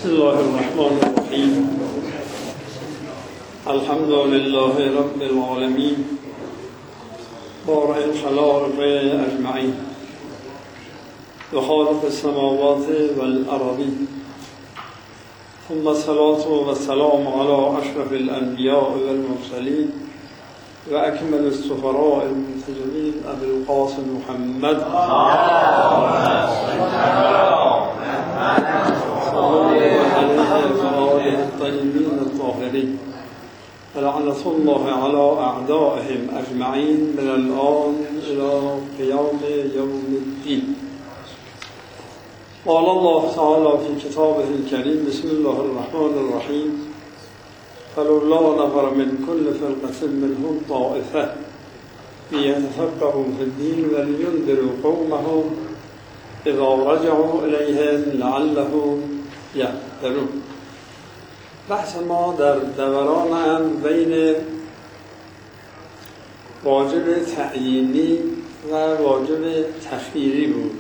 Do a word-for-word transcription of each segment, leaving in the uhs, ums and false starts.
بسم الله الرحمن الرحیم. الحمد لله رب العالمین بارئ الخلائق اجمعین و خالق السماوات والارضین، ثم الصلاة والسلام على اشرف الانبیاء والمرسلین و اکمل السفراء المنتجبین ابی القاسم محمد الطيبين الطاهرين ولعنة الله على أعدائهم أجمعين من الآن إلى قيام يوم الدين. قال الله تعالى في كتابه الكريم: بسم الله الرحمن الرحيم. فلولا نفر من كل فرقة منهم طائفة ليتفقهوا في الدين ولينذروا قومهم إذا رجعوا إليهم لعلهم یحذرون. بحث ما در دوران هم بین واجب تعیینی و واجب تخییری بود.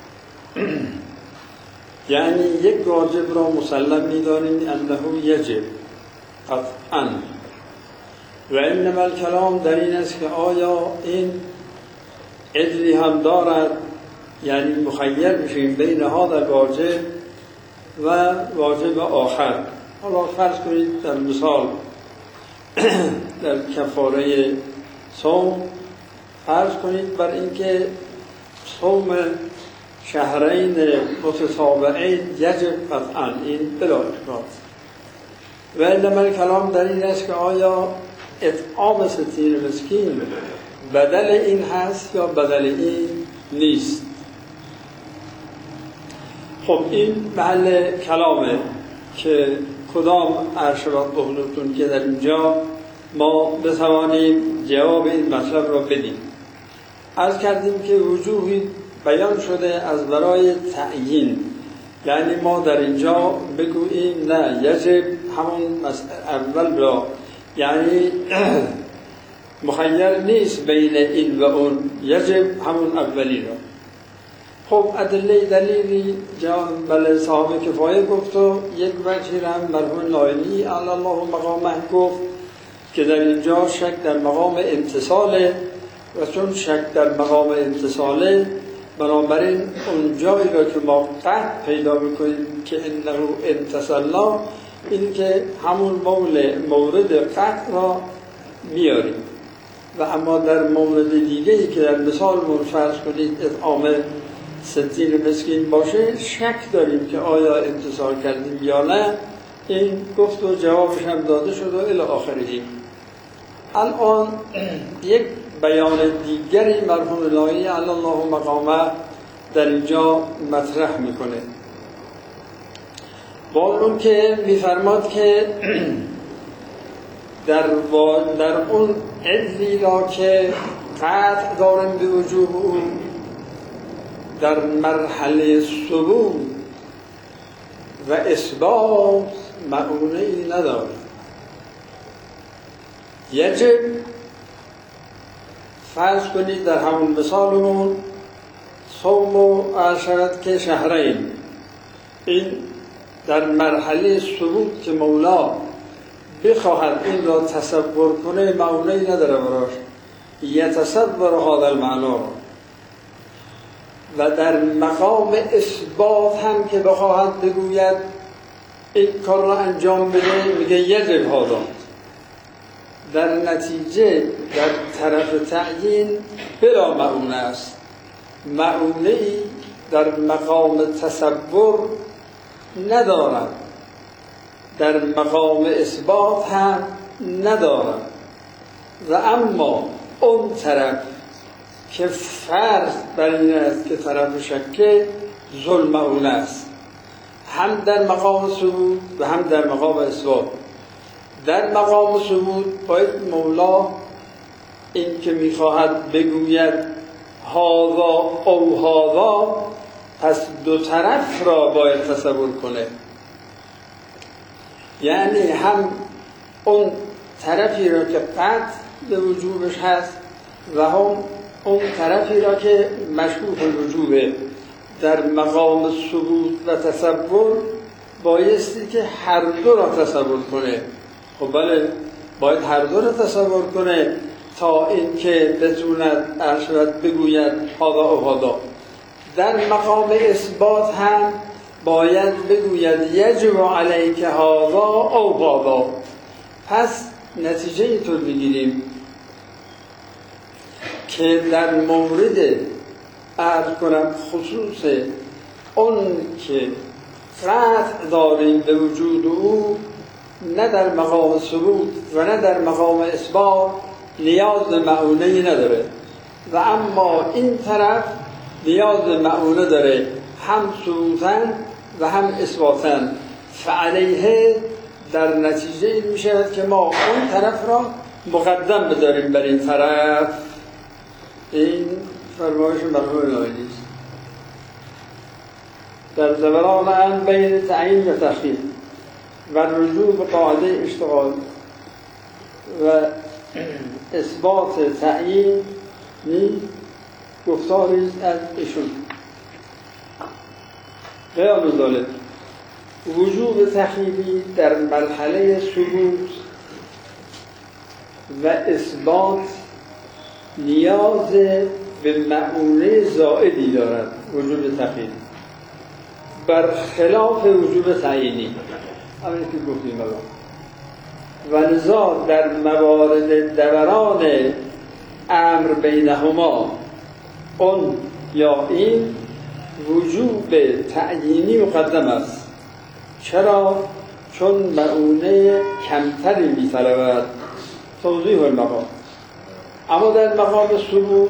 یعنی یک واجب را مسلم می‌دانیم انه یجب قطعاً، و انما الکلام در این است که آیا این عدلی هم دارد، یعنی مخیر بشیم بین هذا واجب و واجب آخر. حالا فرض کنید در مثال در کفاره صوم فرض کنید بر اینکه صوم شهرین متتابعین یجب قطعاً، این بلا اشکال. و انما الکلام در این است که آیا اطعام ستین مسکین بدل این هست یا بدل این نیست. خب این محل کلامه که کدام ارشبات بخلوتون که در اینجا ما بتوانیم جواب این مطلب را بدیم. عرض کردیم که وجوهی بیان شده از برای تعیین، یعنی ما در اینجا بگوییم نه یجب همون اول را، یعنی مخیر نیست بین این و اون، یجب همون اولی را. خب ادله دلیلی بله صاحب کفایه گفت و یک وجهی را هم مرحوم نایمی علی الله مقامه گفت که در اینجا شک در مقام امتصاله، و چون شک در مقام امتصاله بنابراین اون جایی را که ما قطع پیدا میکنیم که انه امتصلنا، این که همون مول مورد قطع را میاریم. و اما در مورد دیگه‌ای که در مثال فرض کنید اطعام ستین مسکین باشه، شک داریم که آیا انتصار کردیم یا نه. این گفت و جوابش هم داده شد و الی آخره. الان یک بیان دیگری مرحوم نایی علی الله مقامه در اینجا مطرح میکنه، با اون که میفرماد که در, در اون عدلی را که قطع داریم به وجوب اون در مرحله ثبوت و اثبات معونه‌ای نداره. یجب فرض کنید در همون مثالمون صوم و عشرت که شهرین، این در مرحله ثبوت که مولا بخواهد این را تصور کنه معونه‌ای نداره براش، یتصور هذا المعنا. و در مقام اثبات هم که بخواهد بگوید این کار را انجام بده میگه یجب هذا. در نتیجه در طرف تعیین بلا معونه است، معونه‌ای در مقام تصور ندارد، در مقام اثبات هم ندارد. و اما اون طرف که فرض بر این است که طرف شکه ظلم معونه است، هم در مقام ثبوت و هم در مقام اثبات. در مقام ثبوت باید مولا این که میخواهد بگوید هذا او هذا، پس دو طرف را باید تصور کنه، یعنی هم اون طرفی را که قطع به وجوبش هست و هم اون طرفی را که مشکوک الوجوبه. در مقام ثبوت و تصور بایستی که هر دو را تصور کنه. خب بله، باید هر دو را تصور کنه تا اینکه بتوند ارشد بگوید هذا و هذا. در مقام اثبات هم باید بگوید یجب علیک هذا او هذا. پس نتیجه اینطور بگیریم که در مورد عرض کنم خصوص اون که قطع داریم به وجود او، نه در مقام ثبوت و نه در مقام اثبات نیاز به معونه‌ای نداره، و اما این طرف نیاز به معونه داره، هم ثبوتاً و هم اثباتاً. فعلیه در نتیجه این می شود که ما اون طرف را مقدم بداریم بر این طرف. این فرمایش مرحوم نایلی است. در دوران ان بین تعیین و تخییر و رجوع به قاعده اشتغال و اثبات تعیین نی گفتاری از ایشون. غیر ذالک وجوب تخییری در مرحله ثبوت و اثبات نیاز به معونه زائدی دارد. وجوب تخییری برخلاف وجوب تعیینی، همین که گفتیم الان. و لذا در موارد دوران امر بینهما اون یا این وجوب تعیینی مقدم است. چرا؟ چون معونه کمتری می‌طلبد. توضیح المقام. اما در مقام ثبوت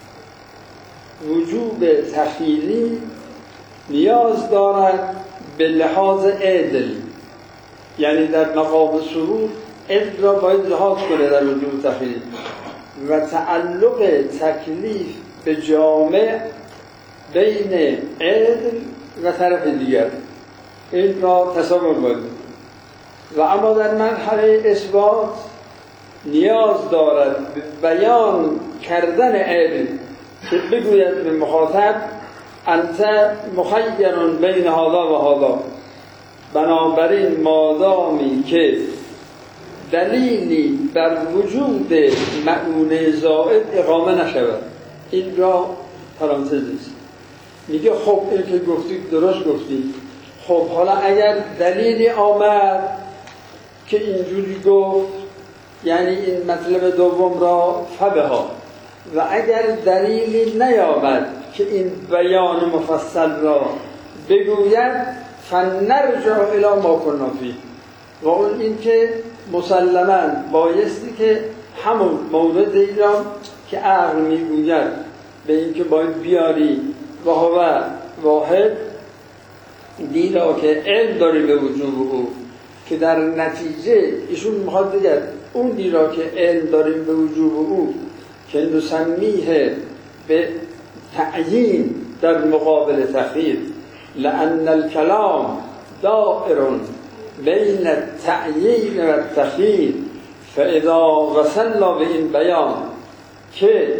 وجوب تخییری نیاز دارد به لحاظ عدل، یعنی در مقام ثبوت عدل را باید لحاظ کنه در وجوب تخییری، و تعلق تکلیف به جامع بین عدل و طرف دیگر این را تصور باید. و اما در مرحله اثبات نیاز دارد به بیان کردن عدل که بگوید به مخاطب انت مخیر بین هذا و هذا. بنابراین مادامی که دلیلی بر وجود معونه زائد اقامه نشود، این را پرانتز است. میگه خب این که گفتید درست گفتید، خب حالا اگر دلیلی آمد که اینجوری گفت، یعنی این مطلب دوم را فبها، و اگر دلیلی نیامد که این بیان مفصل را بگوید فنرجع الی ما کنا فیه، و اون این که مسلماً بایستی که همون موردی را که عقل میگوید به این که باید بیاری و هو واحد دیرا که علم داری به وجوب او، که در نتیجه ایشون میخواد بگه اون دیرا که علم داریم به وجوب او که نسمیه به تعیین در مقابل تخییر، لأن الكلام دائر بین التعیین و التخییر، فاذا وصلنا به این بیان که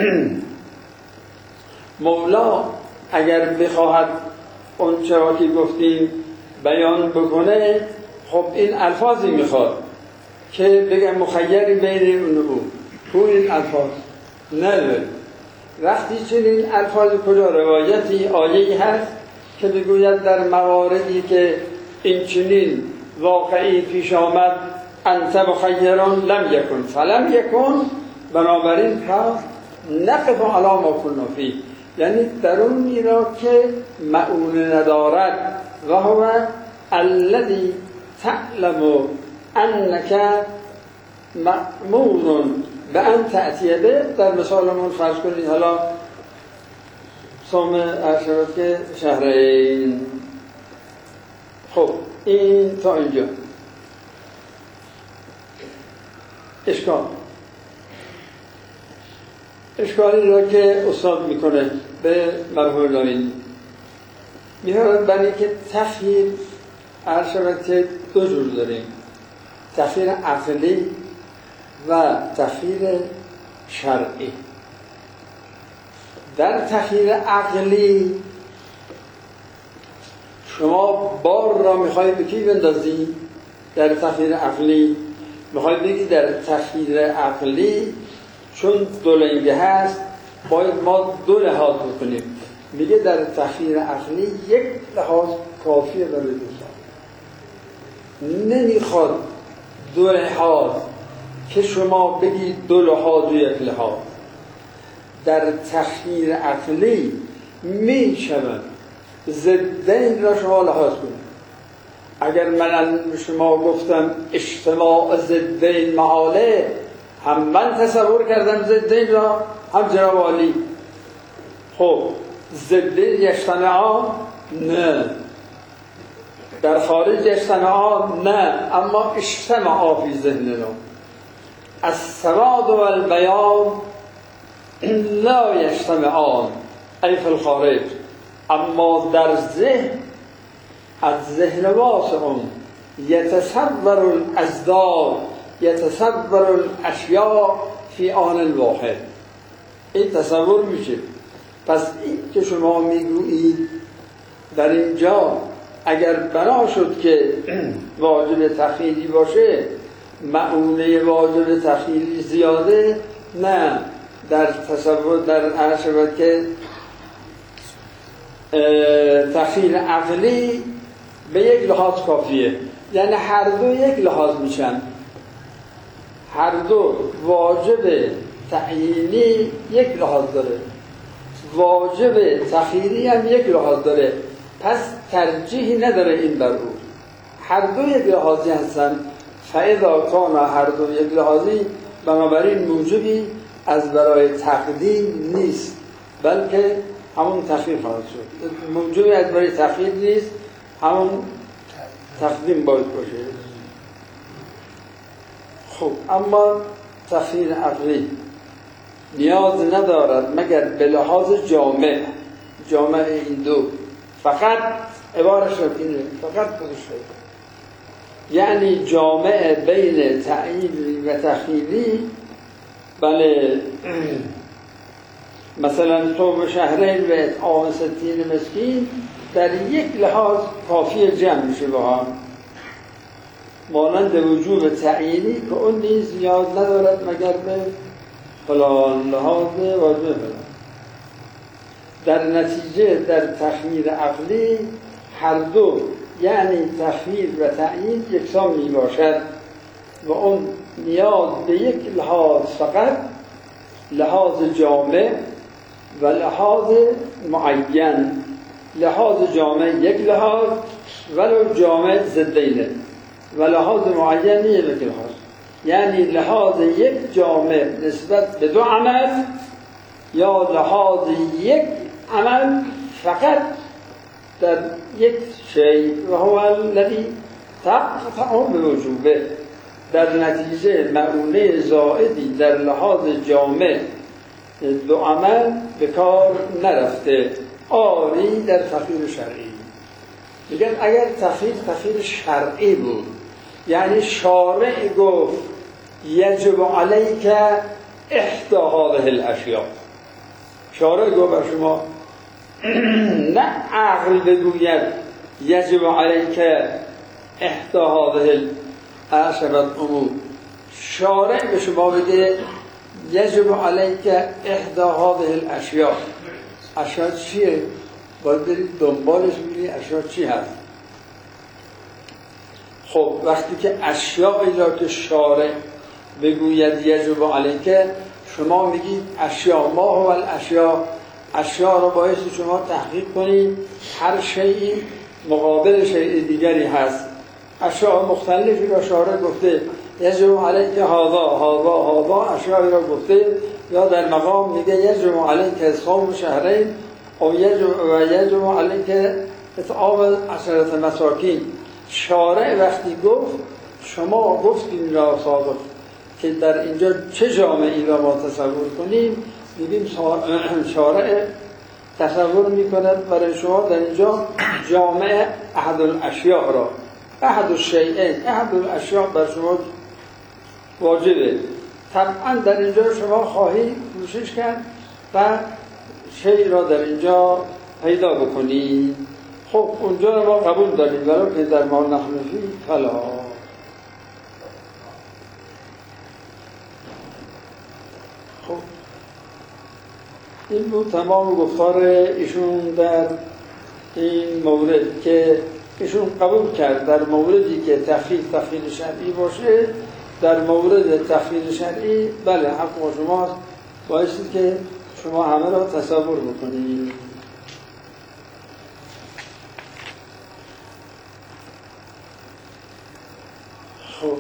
مولا اگر بخواهد اون چرا که گفتیم بیان بکنه، خب این الفاظی میخواد که بگم مخیری بین اون او تو این الفاظ نه. وقتی چنین الفاظ کجا روایتی آیه‌ای هست که بگوید در مواردی که این چنین واقعی پیش آمد انت مخیران لم یکن فلم یکن، بنابراین پس نقف علی ما کنا فیه، یعنی در اون میرا که معونه ندارد و هو الذی تعلم انک مأمور به ان تأتی به. در مثالمون فرض کنید حالا صوم عشرات که شهرین. خب این تا اینجا اشکال اشکالی را که استاد میکنه به مرحوم نایلی می‌فرماید برای که تخییر عشرات دو جور داریم، تخییر عقلی و تخییر شرعی. در تخییر عقلی شما بار را میخوای به کی بندازی؟ در تخییر عقلی میخوای بگی در تخییر عقلی چون دو لنگه هست باید ما دو لحاظ بکنیم. میگه در تخییر عقلی یک لحاظ کافیه برای دو سال. نمیخواد دو لحاظ که شما بگید دو لحاظ و یک لحاظ. در تخییر عقلی میشود ضدین را شما لحاظ کنید. اگر من شما گفتم اجتماع ضدین محاله، هم من تصور کردم ضدین را، هم جناب عالی. خب ضدین یجتمعان؟ نه. در خارج یجتمعان؟ نه. اما اجتماع فی ذهننا. السواد و البیان لا یجتمعان ای فی الخارج، اما در ذهن از ذهن واسع یتصور الازداد یتصور الاشیاء فی آن واحد. این تصور میشه. پس این که شما میگویید در اینجا اگر بنا شد که واجب تخییری باشه معنی واجب تخییری زیاده، نه. در تصور در هر شود که تخییر عقلی به یک لحاظ کافیه، یعنی هر دو یک لحاظ میشن. هر دو واجب تعیینی یک لحاظ داره، واجب تخییری هم یک لحاظ داره. پس ترجیحی نداره این بر او. هر دو یک لحاظی هستن. فاذا کان هر دو یک لحاظی، بنابراین موجبی از برای تقدیم نیست، بلکه همون تخییر خواهد شد. موجبی از برای تخییر نیست، همون تقدیم باید باشه. خب اما تخییر عقلی نیاز ندارد مگر به لحاظ جامع. جامع این دو فقط عبارت شد اینه، فقط خودش شد. یعنی جامع بین تعیینی و تخییری. بله مثلا صوم شهرین و اطعام ستین مسکین در یک لحاظ کافی جمع میشه با هم، مانند وجوب تعیینی که اون نیز نیاز ندارد مگر به فلان لحاظ واجب فلان. در نتیجه در تخییر عقلی هر دو یعنی تخییر و تعیین یکسان می باشد و اون نیاز به یک لحاظ فقط لحاظ جامع و لحاظ معین. لحاظ جامع یک لحاظ ولو جامع ضدینه و لحاظ معین یک لحاظ، یعنی لحاظ یک جامع نسبت به دو عمل یا لحاظ یک عمل فقط در یک شیء و هو الذی تقطع بوجوبه. در نتیجه معنی زائدی در لحاظ جامع دو عمل به کار نرفته. آری در تخییر شرعی میگن اگر تخییر تخییر شرعی بود، یعنی شارع گفت یجب علیک احدى هذه الاشیاء، شارع گفت بر شما، نه عقل بگوید یجب علیک احدى هذه الاشیاء امور. شارع به شما بگه یجب علیک احدى هذه الاشیاء. اشیاء چیه؟ باید برید دنبالش بگید اشیاء چی هست. خب وقتی که اشیاء را که شارع بگوید یجب علیک، شما میگید اشیاء ما هو الاشیاء. اشیاء را باید شما تحقیق کنید، هر شیئی مقابل شیء دیگری هست. اشیاء مختلفی را شارع گفته یجب علیک هذا هذا هذا، اشیاء را گفته. یا در مقام میگه یجب علیک صوم شهرین او یجب و یجب علیک اطعام عشرة مساکین. شارع وقتی گفت شما گفتیم را سابق که در اینجا چه جامعی را ما تصور کنیم، میگیم شارع تصور میکند برای شما در اینجا جامع احد الاشیاء را، احد الشیئین، احد الاشیاء بر شما واجبه. طبعا در اینجا شما خواهی کوشش کرد و شیء را در اینجا پیدا بکنید. خب اونجا رو ما قبول داریم، ولی که در ما نحن فی فلا. خب این بود تمام گفتار ایشون در این مورد که ایشون قبول کرد در موردی که تخییر تخییر شرعی باشه. در مورد تخییر شرعی بله حق با شماست، بایستی که شما همه را تصور بکنید. خب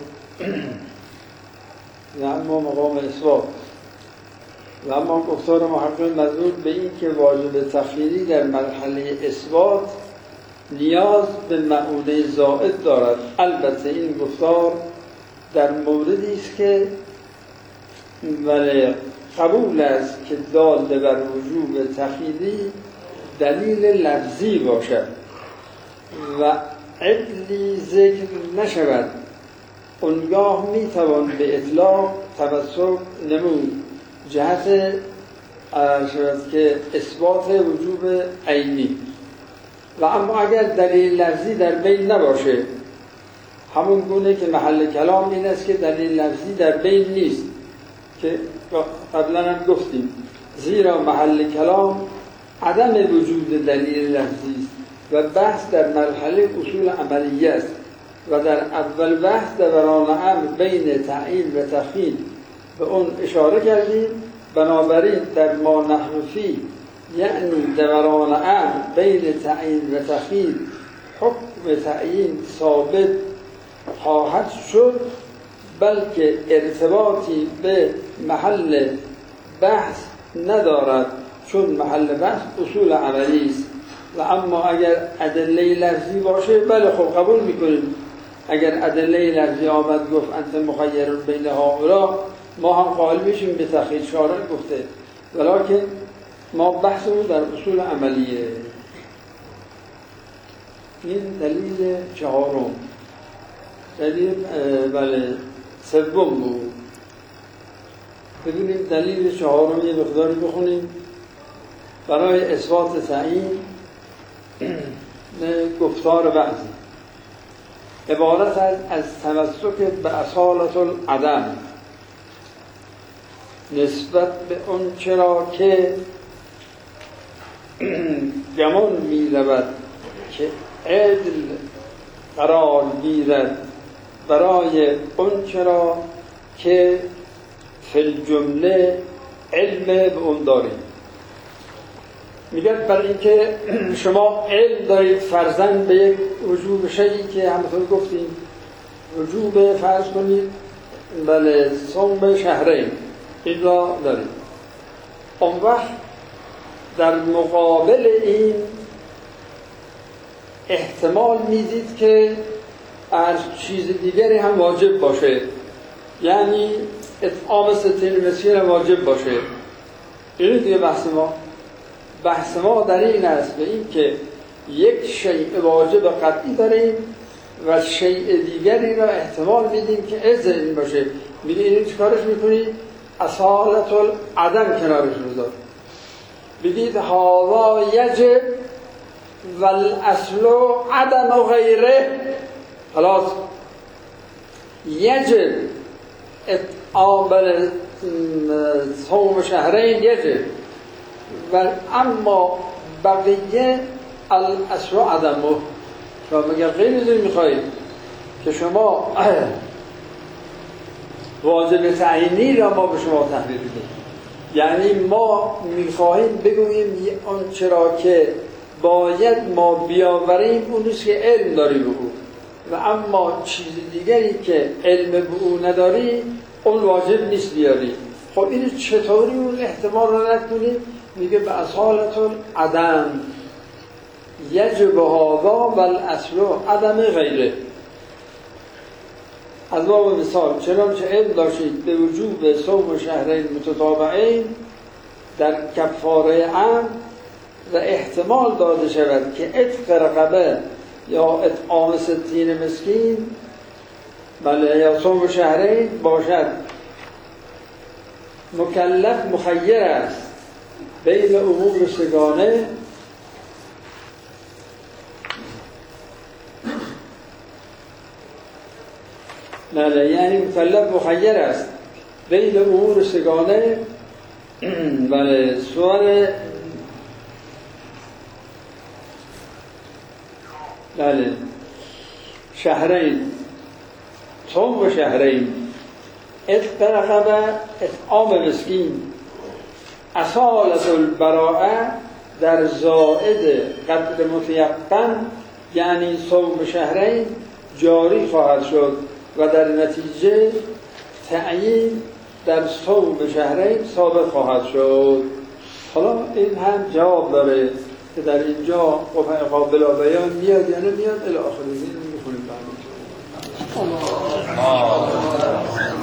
و اما مقام اثبات و اما گفتار محقق مدلول به این که واجب تخییری در مرحله اثبات نیاز به معونه زائد دارد. البته این گفتار در موردی است که ولی قبول است که دال بر وجوب تخییری دلیل لفظی باشد و عدلی ذکر نشود. اونگاه میتوان به اطلاق تمسک نمود جهت شود که اثبات وجوب عینی. و اما اگر دلیل لفظی در بین نباشه، همون گونه که محل کلام این است که دلیل لفظی در بین نیست که قبلا هم گفتیم، زیرا محل کلام عدم وجود دلیل لفظی است و بحث در مرحله اصول عملیه است و در اول بحث دوران امر بین تعیین و تخییر به اون اشاره کردیم. بنابراین در ما نحن فی یعنی دوران امر بین تعیین و تخییر حکم تعیین ثابت خواهد شد، بلکه ارتباطی به محل بحث ندارد چون محل بحث اصول عملی است. و اما اگر ادله لفظی باشه بله خب قبول میکنیم. اگر ادله لفظی آمد گفت انت مخیر بین هؤلاء، ما هم قائل میشیم به تخییر شارع گفته، ولکن ما بحثمون در اصول عملیه. این دلیل چهارم. دلیل بله سوم بود. ببینیم دلیل چهارم یه مقداری بخونیم. برای اثبات تعیین گفتار بعضی عبارت از تمسک به اصالت العدم نسبت به اون چرا که گمان می رود که عدل قرار گیرد برای اون چرا که فی الجمله علم به اون داریم. میگه برای اینکه شما علم دارید فرضاً به یک وجوب شیئی که همونطور گفتیم وجوب فرض کنید بله صوم شهرین این را دارید. اون وقت در مقابل این احتمال میدید که از چیز دیگری هم واجب باشه، یعنی اطعام ستین مسکین واجب باشه. این دیگه بحث ما بحث ما در این است به این که یک شیء واجب قطعی داریم و شیء دیگری را احتمال میدیم که عز این باشه. میگه این چیکارش میکنید؟ اصالت العدم کنارش بذار، بگید هذا یجب والاصل عدم و غیره. خلاص یجب اطعام صوم شهرین یجب و اما بقیه الاصل عدمه. شما مگر غیر از این میخواهید که شما واجب تعیینی را ما به شما تحویل بدیم، یعنی ما میخواهیم بگوییم آن چرا که باید ما بیاوریم اون نیست که علم داری به او، و اما چیز دیگری که علم به او نداری اون واجب نیست بیاری. خب این چطوری اون احتمال را رد کنیم؟ میگه به اصالت العدم یجب هذا والاصل عدم غیره. از باب مثال چنانچه علم داشتید به وجوب صوم شهرین متتابعین در کفاره عمد و احتمال داده شود که عتق رقبه یا اطعام ستین مسکین بله یا صوم شهرین باشد، مکلف مخیر است بین امور سگانه بله، یعنی مکلف مخیر است بین امور سگانه. بله، سوال بله شهرین صوم و شهرین اتق رقبه اطعام مسکین اصالت البراءه در زائد قدر متیقن یعنی صوم شهرین جاری خواهد شد و در نتیجه تعیین در صوم شهرین ثابت خواهد شد. حالا این هم جواب داره که در اینجا قابل بیان میاد یا نمیاد الی آخر. این میخونیم بعد.